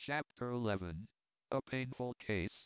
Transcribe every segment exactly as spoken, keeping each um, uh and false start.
Chapter eleven. A Painful Case.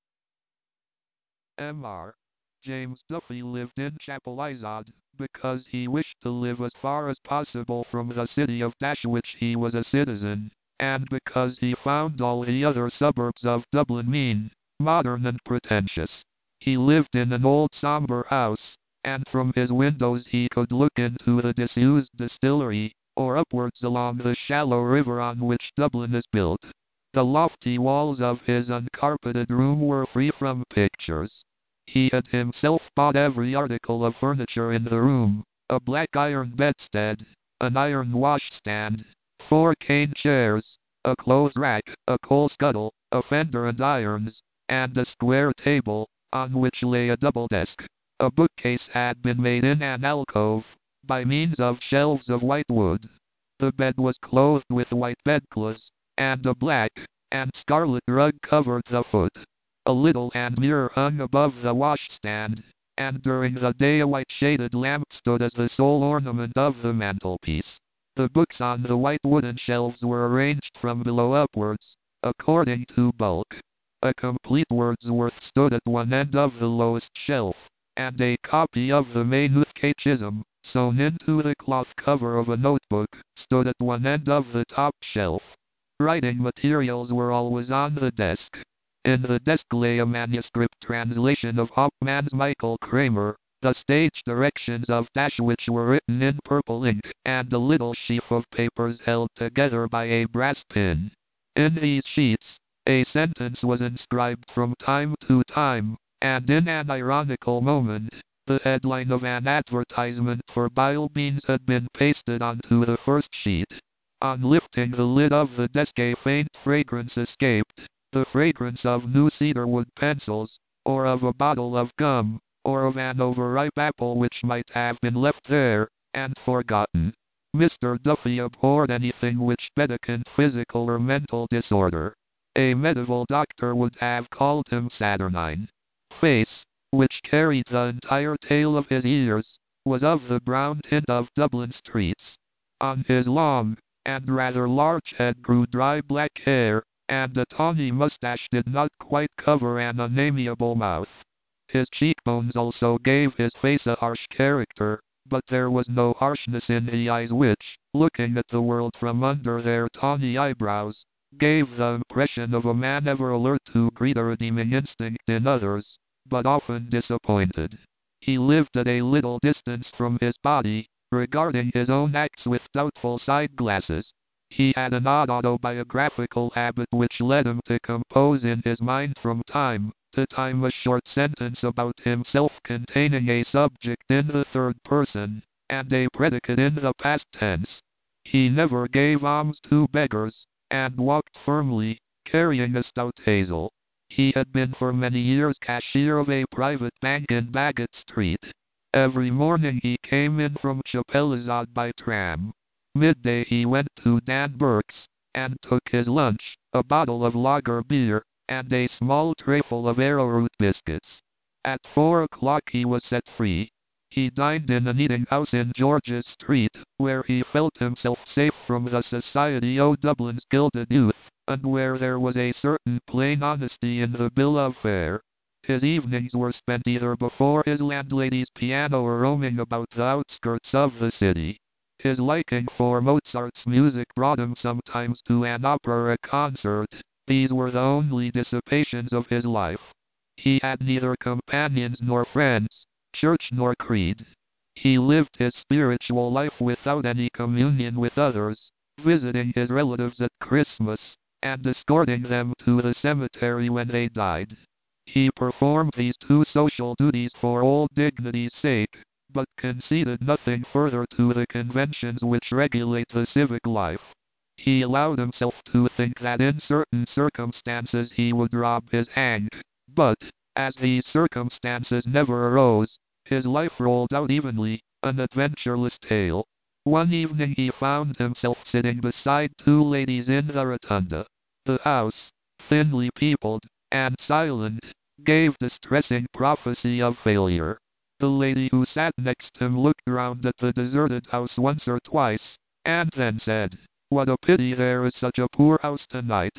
M R James Duffy lived in Chapel Izod because he wished to live as far as possible from the city of Dash which he was a citizen, and because he found all the other suburbs of Dublin mean, modern and pretentious. He lived in an old sombre house, and from his windows he could look into the disused distillery, or upwards along the shallow river on which Dublin is built. The lofty walls of his uncarpeted room were free from pictures. He had himself bought every article of furniture in the room: a black iron bedstead, an iron washstand, four cane chairs, a clothes rack, a coal scuttle, a fender and irons, and a square table, on which lay a double desk. A bookcase had been made in an alcove, by means of shelves of white wood. The bed was clothed with white bedclothes, and a black and scarlet rug covered the foot. A little hand mirror hung above the washstand, and during the day a white shaded lamp stood as the sole ornament of the mantelpiece. The books on the white wooden shelves were arranged from below upwards, according to bulk. A complete Wordsworth stood at one end of the lowest shelf, and a copy of the Maynooth Catechism, sewn into the cloth cover of a notebook, stood at one end of the top shelf. Writing materials were always on the desk. In the desk lay a manuscript translation of Hauptmann's Michael Kramer, the stage directions of Dash which were written in purple ink, and a little sheaf of papers held together by a brass pin. In these sheets, a sentence was inscribed from time to time, and in an ironical moment, the headline of an advertisement for Bile Beans had been pasted onto the first sheet. On lifting the lid of the desk a faint fragrance escaped, the fragrance of new cedarwood pencils, or of a bottle of gum, or of an overripe apple which might have been left there, and forgotten. Mister Duffy abhorred anything which betokened physical or mental disorder. A medieval doctor would have called him saturnine. Face, which carried the entire tail of his ears, was of the brown tint of Dublin streets. On his long and rather large head grew dry black hair, and a tawny mustache did not quite cover an unamiable mouth. His cheekbones also gave his face a harsh character, but there was no harshness in the eyes which, looking at the world from under their tawny eyebrows, gave the impression of a man ever alert to greet a redeeming instinct in others, but often disappointed. He lived at a little distance from his body, regarding his own acts with doubtful side-glasses. He had an odd autobiographical habit which led him to compose in his mind from time to time a short sentence about himself containing a subject in the third person, and a predicate in the past tense. He never gave alms to beggars, and walked firmly, carrying a stout hazel. He had been for many years cashier of a private bank in Baggot Street. Every morning he came in from Chapel Izod by tram. Midday he went to Dan Burke's, and took his lunch, a bottle of lager beer, and a small trayful of arrowroot biscuits. At four o'clock he was set free. He dined in an eating-house in George's Street, where he felt himself safe from the society of Dublin's gilded youth, and where there was a certain plain honesty in the bill of fare. His evenings were spent either before his landlady's piano or roaming about the outskirts of the city. His liking for Mozart's music brought him sometimes to an opera concert. These were the only dissipations of his life. He had neither companions nor friends, church nor creed. He lived his spiritual life without any communion with others, visiting his relatives at Christmas, and escorting them to the cemetery when they died. He performed these two social duties for old dignity's sake, but conceded nothing further to the conventions which regulate the civic life. He allowed himself to think that in certain circumstances he would rob his hang, but, as these circumstances never arose, his life rolled out evenly, an adventureless tale. One evening he found himself sitting beside two ladies in the rotunda. The house, thinly peopled, and silent, gave distressing prophecy of failure. The lady who sat next him looked round at the deserted house once or twice, and then said, "What a pity there is such a poor house tonight."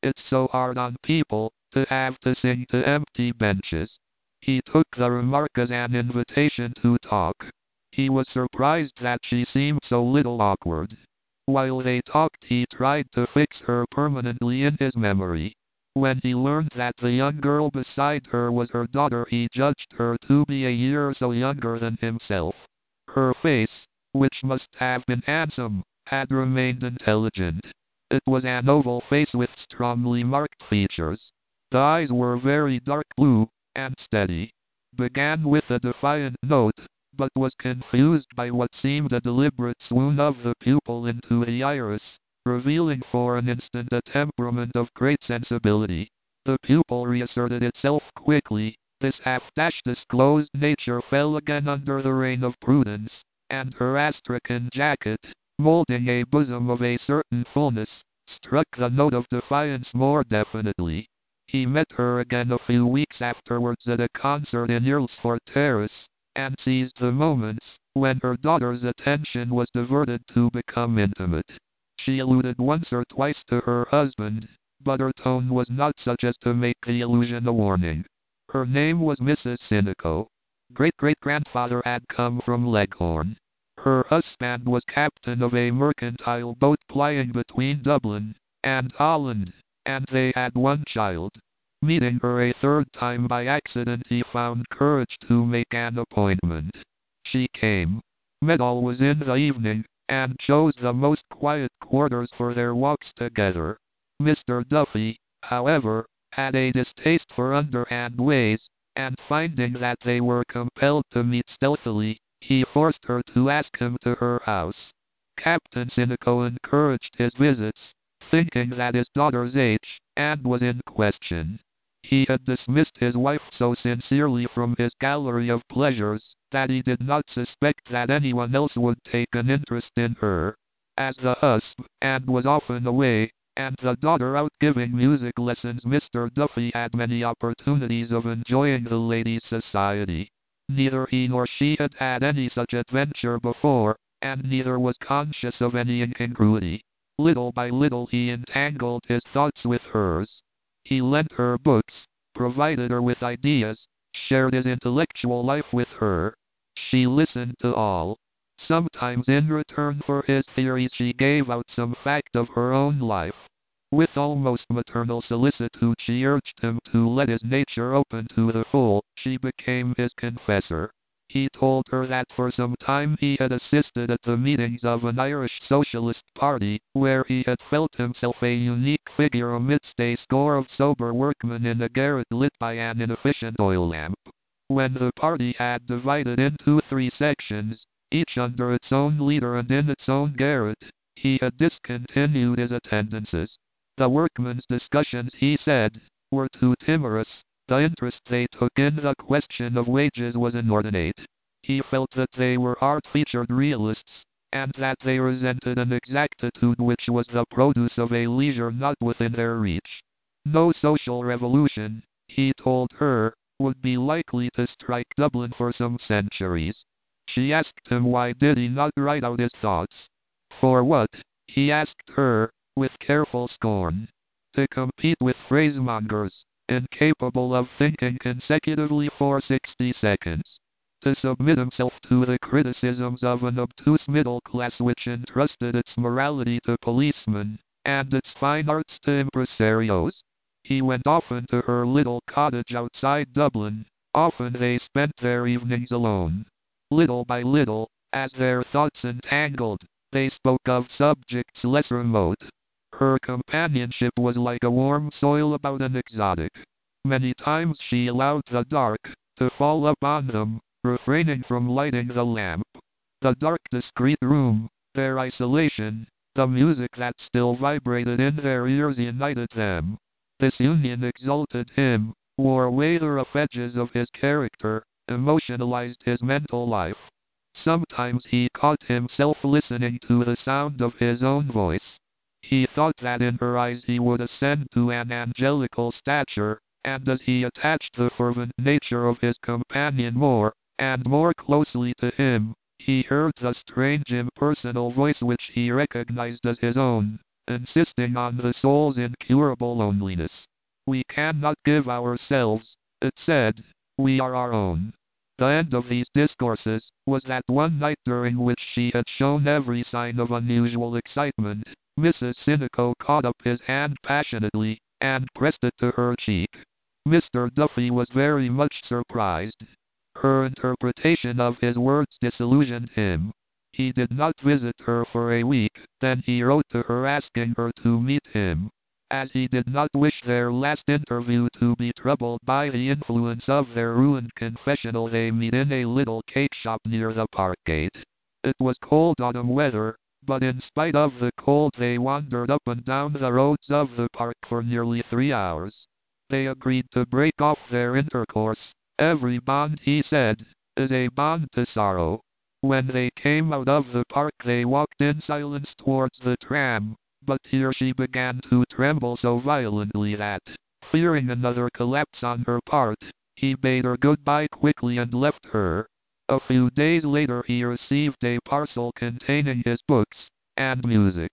It's so hard on people to have to sing to empty benches. He took the remark as an invitation to talk. He was surprised that she seemed so little awkward. While they talked, he tried to fix her permanently in his memory. When he learned that the young girl beside her was her daughter, he judged her to be a year or so younger than himself. Her face, which must have been handsome, had remained intelligent. It was an oval face with strongly marked features. The eyes were very dark blue, and steady. Began with a defiant note, but was confused by what seemed a deliberate swoon of the pupil into the iris, revealing for an instant a temperament of great sensibility. The pupil reasserted itself quickly. This half-disclosed nature fell again under the reign of prudence, and her astrakhan jacket, molding a bosom of a certain fullness, struck the note of defiance more definitely. He met her again a few weeks afterwards at a concert in Earlsfort Terrace, and seized the moments when her daughter's attention was diverted to become intimate. She alluded once or twice to her husband, but her tone was not such as to make the allusion a warning. Her name was Missus Sinico. Great-great-grandfather had come from Leghorn. Her husband was captain of a mercantile boat plying between Dublin and Holland, and they had one child. Meeting her a third time by accident, he found courage to make an appointment. She came. Medal was in the evening, and chose the most quiet quarters for their walks together. Mister Duffy, however, had a distaste for underhand ways, and finding that they were compelled to meet stealthily, he forced her to ask him to her house. Captain Sinico encouraged his visits, thinking that his daughter's age and was in question. He had dismissed his wife so sincerely from his gallery of pleasures that he did not suspect that anyone else would take an interest in her. As the husband was often away, and the daughter out giving music lessons, Mister Duffy had many opportunities of enjoying the lady's society. Neither he nor she had had any such adventure before, and neither was conscious of any incongruity. Little by little he entangled his thoughts with hers. He lent her books, provided her with ideas, shared his intellectual life with her. She listened to all. Sometimes in return for his theories she gave out some fact of her own life. With almost maternal solicitude she urged him to let his nature open to the full. She became his confessor. He told her that for some time he had assisted at the meetings of an Irish Socialist party, where he had felt himself a unique figure amidst a score of sober workmen in a garret lit by an inefficient oil lamp. When the party had divided into three sections, each under its own leader and in its own garret, he had discontinued his attendances. The workmen's discussions, he said, were too timorous. The interest they took in the question of wages was inordinate. He felt that they were hard-featured realists, and that they resented an exactitude which was the produce of a leisure not within their reach. No social revolution, he told her, would be likely to strike Dublin for some centuries. She asked him why did he not write out his thoughts. For what, he asked her, with careful scorn. To compete with phrasemongers, incapable of thinking consecutively for sixty seconds. To submit himself to the criticisms of an obtuse middle class which entrusted its morality to policemen, and its fine arts to impresarios. He went often to her little cottage outside Dublin. Often they spent their evenings alone. Little by little, as their thoughts entangled, they spoke of subjects less remote. Her companionship was like a warm soil about an exotic. Many times she allowed the dark to fall upon them, refraining from lighting the lamp. The dark, discreet room, their isolation, the music that still vibrated in their ears united them. This union exalted him, wore away the rough edges of his character, emotionalized his mental life. Sometimes he caught himself listening to the sound of his own voice. He thought that in her eyes he would ascend to an angelical stature, and as he attached the fervent nature of his companion more and more closely to him, he heard the strange impersonal voice which he recognized as his own. insisting on the soul's incurable loneliness. We cannot give ourselves, it said, we are our own. The end of these discourses was that one night during which she had shown every sign of unusual excitement, Missus Sinico caught up his hand passionately, and pressed it to her cheek. Mister Duffy was very much surprised. Her interpretation of his words disillusioned him. He did not visit her for a week, then he wrote to her asking her to meet him. As he did not wish their last interview to be troubled by the influence of their ruined confessional, they meet in a little cake shop near the park gate. It was cold autumn weather, but in spite of the cold they wandered up and down the roads of the park for nearly three hours. They agreed to break off their intercourse. Every bond, he said, is a bond to sorrow. When they came out of the park they walked in silence towards the tram, but here she began to tremble so violently that, fearing another collapse on her part, he bade her goodbye quickly and left her. A few days later he received a parcel containing his books and music.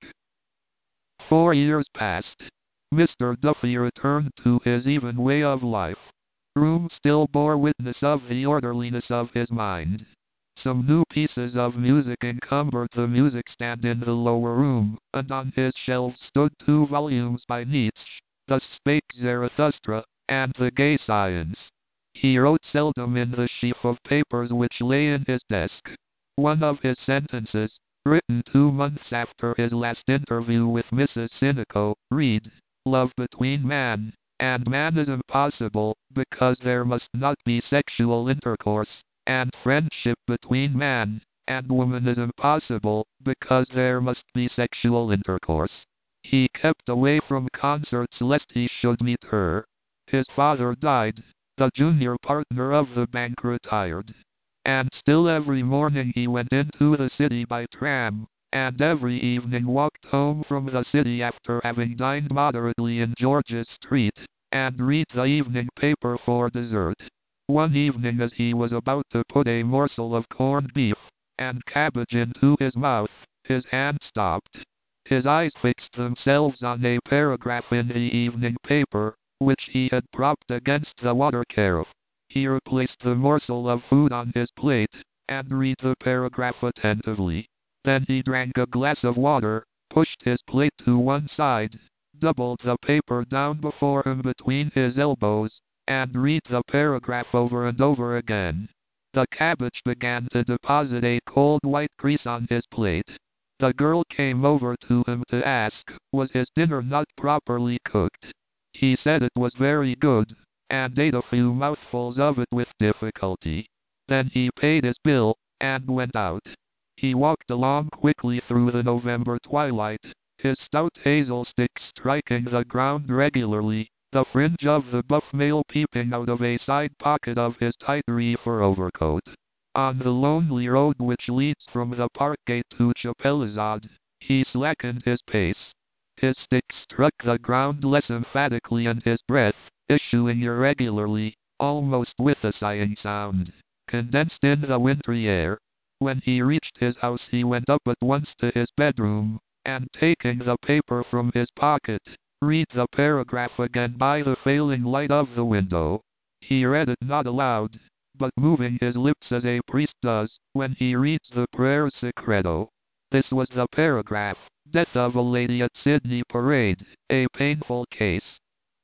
Four years passed. Mister Duffy returned to his even way of life. Room still bore witness of the orderliness of his mind. Some new pieces of music encumbered the music stand in the lower room, and on his shelves stood two volumes by Nietzsche, Thus Spake Zarathustra, and The Gay Science. He wrote seldom in the sheaf of papers which lay in his desk. One of his sentences, written two months after his last interview with Missus Sinico, read, "Love between man and man is impossible, because there must not be sexual intercourse, and friendship between man and woman is impossible, because there must be sexual intercourse." He kept away from concerts lest he should meet her. His father died. The junior partner of the bank retired. And still every morning he went into the city by tram, and every evening walked home from the city after having dined moderately in George's Street, and read the evening paper for dessert. One evening as he was about to put a morsel of corned beef and cabbage into his mouth, his hand stopped. His eyes fixed themselves on a paragraph in the evening paper, which he had propped against the water carafe. He replaced the morsel of food on his plate, and read the paragraph attentively. Then he drank a glass of water, pushed his plate to one side, doubled the paper down before him between his elbows, and read the paragraph over and over again. The cabbage began to deposit a cold white grease on his plate. The girl came over to him to ask, was his dinner not properly cooked? He said it was very good, and ate a few mouthfuls of it with difficulty. Then he paid his bill, and went out. He walked along quickly through the November twilight, his stout hazel stick striking the ground regularly, the fringe of the buff mail peeping out of a side pocket of his tight reefer overcoat. On the lonely road which leads from the park gate to Chapelizod, he slackened his pace. His stick struck the ground less emphatically, and his breath, issuing irregularly, almost with a sighing sound, condensed in the wintry air. When he reached his house he went up at once to his bedroom, and taking the paper from his pocket, read the paragraph again by the failing light of the window. He read it not aloud, but moving his lips as a priest does when he reads the prayer secreto. This was the paragraph: Death of a lady at Sydney Parade, a painful case.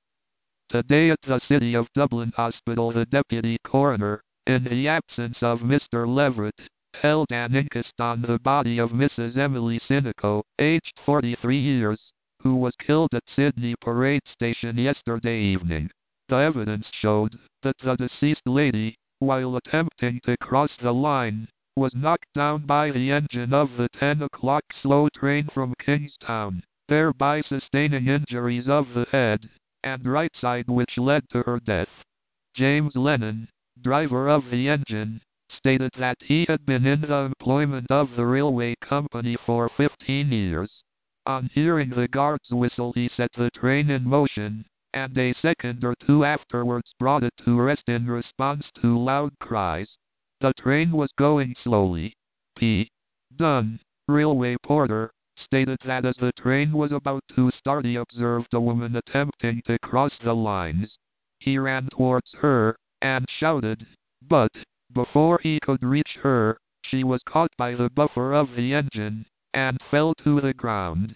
Today at the City of Dublin Hospital the Deputy Coroner, in the absence of Mister Leverett, held an inquest on the body of Missus Emily Sinico, aged forty-three years, who was killed at Sydney Parade Station yesterday evening. The evidence showed that the deceased lady, while attempting to cross the line, was knocked down by the engine of the ten o'clock slow train from Kingstown, thereby sustaining injuries of the head and right side which led to her death. James Lennon, driver of the engine, stated that he had been in the employment of the railway company for fifteen years. On hearing the guard's whistle he set the train in motion, and a second or two afterwards brought it to rest in response to loud cries. The train was going slowly. P. Dunn, railway porter, stated that as the train was about to start he observed a woman attempting to cross the lines. He ran towards her and shouted, but, before he could reach her, she was caught by the buffer of the engine and fell to the ground.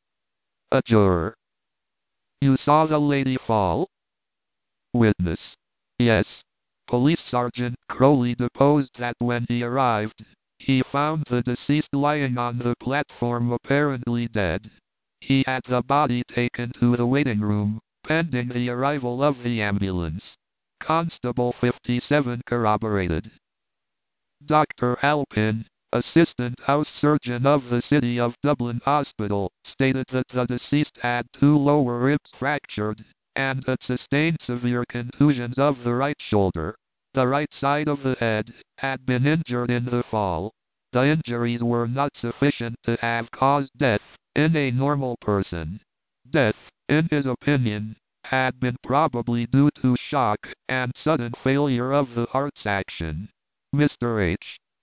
A juror. You saw the lady fall? Witness. Yes. Police Sergeant Crowley deposed that when he arrived, he found the deceased lying on the platform apparently dead. He had the body taken to the waiting room, pending the arrival of the ambulance. Constable fifty-seven corroborated. Doctor Alpin, assistant house surgeon of the City of Dublin Hospital, stated that the deceased had two lower ribs fractured, and had sustained severe contusions of the right shoulder. The right side of the head had been injured in the fall. The injuries were not sufficient to have caused death in a normal person. Death, in his opinion, had been probably due to shock and sudden failure of the heart's action. Mister H.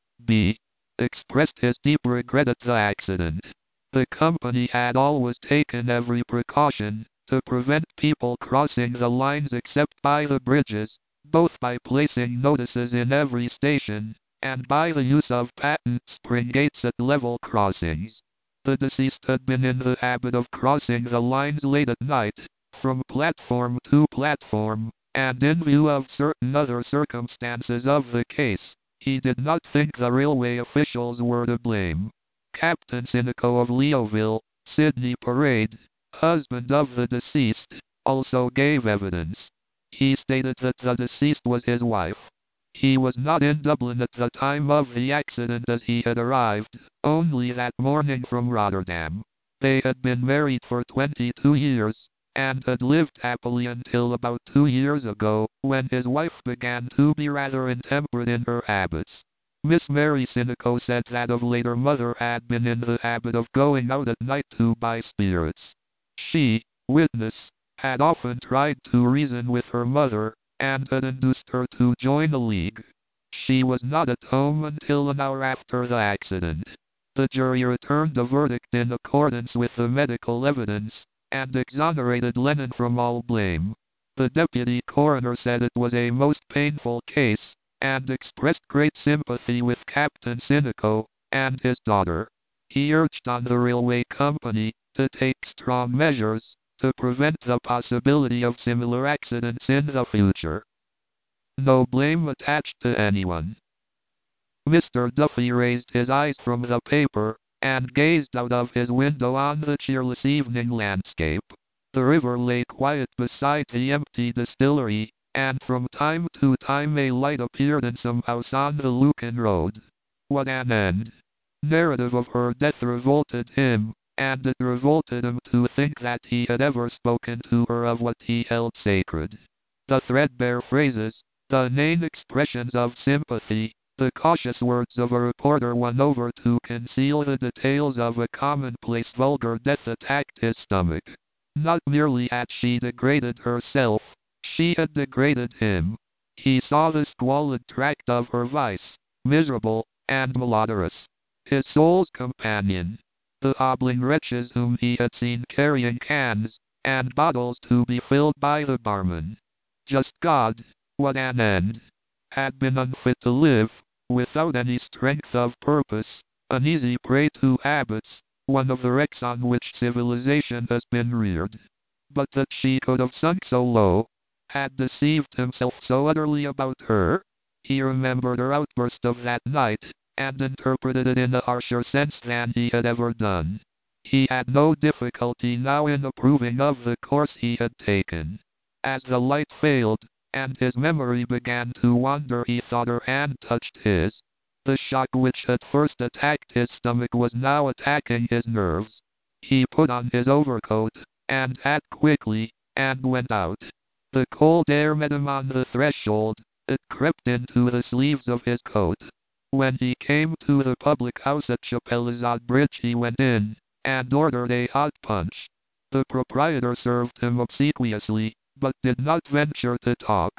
B. expressed his deep regret at the accident. The company had always taken every precaution to prevent people crossing the lines except by the bridges, both by placing notices in every station, and by the use of patent spring gates at level crossings. The deceased had been in the habit of crossing the lines late at night, from platform to platform, and in view of certain other circumstances of the case, he did not think the railway officials were to blame. Captain Sinico of Leoville, Sydney Parade, husband of the deceased, also gave evidence. He stated that the deceased was his wife. He was not in Dublin at the time of the accident as he had arrived only that morning from Rotterdam. They had been married for twenty-two years, and had lived happily until about two years ago, when his wife began to be rather intemperate in her habits. Miss Mary Sinico said that of late her mother had been in the habit of going out at night to buy spirits. She, witness, had often tried to reason with her mother, and had induced her to join a league. She was not at home until an hour after the accident. The jury returned a verdict in accordance with the medical evidence, and exonerated Lennon from all blame. The deputy coroner said it was a most painful case, and expressed great sympathy with Captain Sinico and his daughter. He urged on the railway company to take strong measures to prevent the possibility of similar accidents in the future. No blame attached to anyone. Mister Duffy raised his eyes from the paper and gazed out of his window on the cheerless evening landscape. The river lay quiet beside the empty distillery, and from time to time a light appeared in some house on the Lucan Road. What an end! Narrative of her death revolted him, and it revolted him to think that he had ever spoken to her of what he held sacred. The threadbare phrases, the inane expressions of sympathy, the cautious words of a reporter won over to conceal the details of a commonplace vulgar death attacked his stomach. Not merely had she degraded herself, she had degraded him. He saw the squalid tract of her vice, miserable and malodorous. His soul's companion. The hobbling wretches whom he had seen carrying cans and bottles to be filled by the barman. Just God, what an end! Had been unfit to live, without any strength of purpose, an easy prey to habits, one of the wrecks on which civilization has been reared. But that she could have sunk so low, had deceived himself so utterly about her, he remembered her outburst of that night, and interpreted it in a harsher sense than he had ever done. He had no difficulty now in approving of the course he had taken. As the light failed, and his memory began to wander, he thought her hand touched his. The shock which had first attacked his stomach was now attacking his nerves. He put on his overcoat and hat quickly, and went out. The cold air met him on the threshold. It crept into the sleeves of his coat. When he came to the public house at Chapelizod Bridge, he went in and ordered a hot punch. The proprietor served him obsequiously, but did not venture to talk.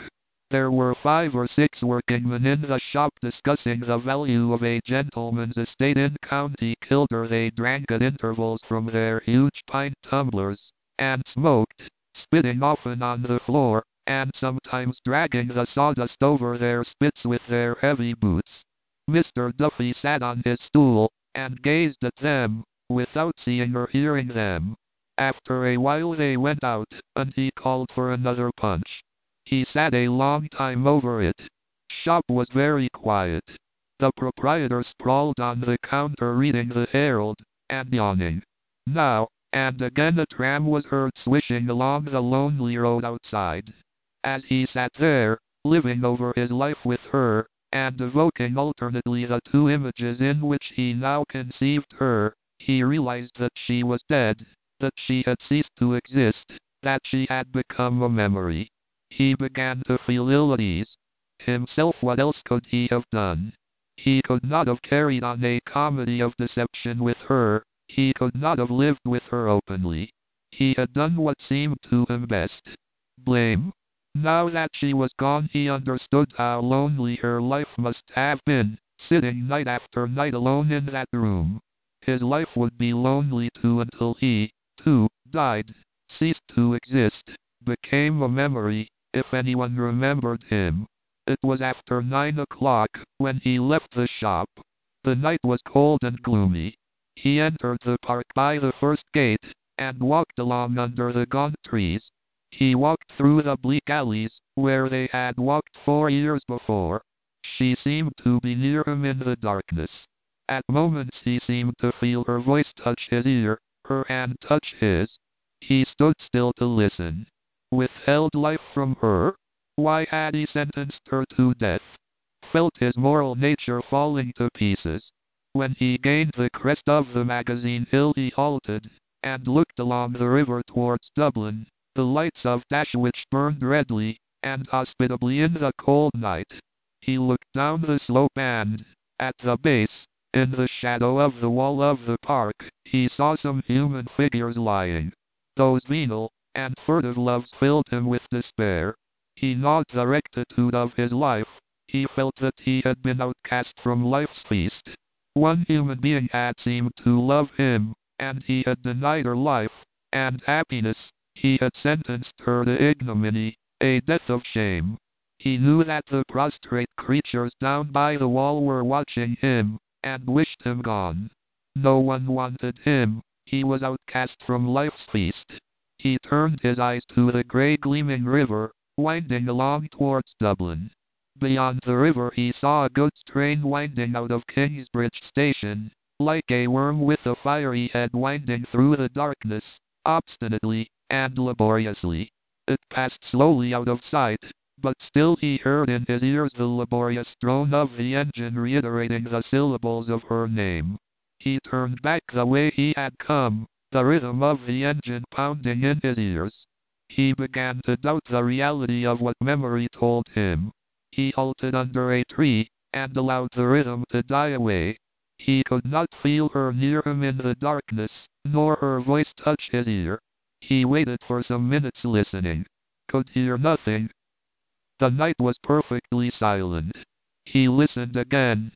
There were five or six workingmen in the shop discussing the value of a gentleman's estate in County Kildare. They drank at intervals from their huge pint tumblers, and smoked, spitting often on the floor, and sometimes dragging the sawdust over their spits with their heavy boots. Mister Duffy sat on his stool, and gazed at them, without seeing or hearing them. After a while they went out, and he called for another punch. He sat a long time over it. Shop was very quiet. The proprietor sprawled on the counter reading the Herald, and yawning. Now and again a tram was heard swishing along the lonely road outside. As he sat there, living over his life with her, and evoking alternately the two images in which he now conceived her, he realized that she was dead, that she had ceased to exist, that she had become a memory. He began to feel ill at ease. Himself, what else could he have done? He could not have carried on a comedy of deception with her. He could not have lived with her openly. He had done what seemed to him best. Blame? Now that she was gone, he understood how lonely her life must have been, sitting night after night alone in that room. His life would be lonely too until he, too, died, ceased to exist, became a memory, if anyone remembered him. It was after nine o'clock when he left the shop. The night was cold and gloomy. He entered the park by the first gate, and walked along under the gaunt trees. He walked through the bleak alleys, where they had walked four years before. She seemed to be near him in the darkness. At moments he seemed to feel her voice touch his ear, her hand touch his. He stood still to listen. Withheld life from her? Why had he sentenced her to death? Felt his moral nature falling to pieces. When he gained the crest of the Magazine Hill he halted, and looked along the river towards Dublin. The lights of Dashwich burned redly and hospitably in the cold night. He looked down the slope and, at the base, in the shadow of the wall of the park, he saw some human figures lying. Those venal and furtive loves filled him with despair. He gnawed the rectitude of his life. He felt that he had been outcast from life's feast. One human being had seemed to love him, and he had denied her life and happiness. He had sentenced her to ignominy, a death of shame. He knew that the prostrate creatures down by the wall were watching him, and wished him gone. No one wanted him. He was outcast from life's feast. He turned his eyes to the grey gleaming river, winding along towards Dublin. Beyond the river he saw a goods train winding out of Kingsbridge station, like a worm with a fiery head winding through the darkness, obstinately and laboriously. It passed slowly out of sight, but still he heard in his ears the laborious drone of the engine reiterating the syllables of her name. He turned back the way he had come, the rhythm of the engine pounding in his ears. He began to doubt the reality of what memory told him. He halted under a tree, and allowed the rhythm to die away. He could not feel her near him in the darkness, nor her voice touch his ear. He waited for some minutes listening. Could hear nothing. The night was perfectly silent. He listened again.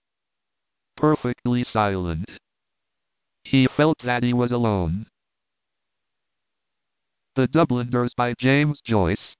Perfectly silent. He felt that he was alone. The Dubliners by James Joyce.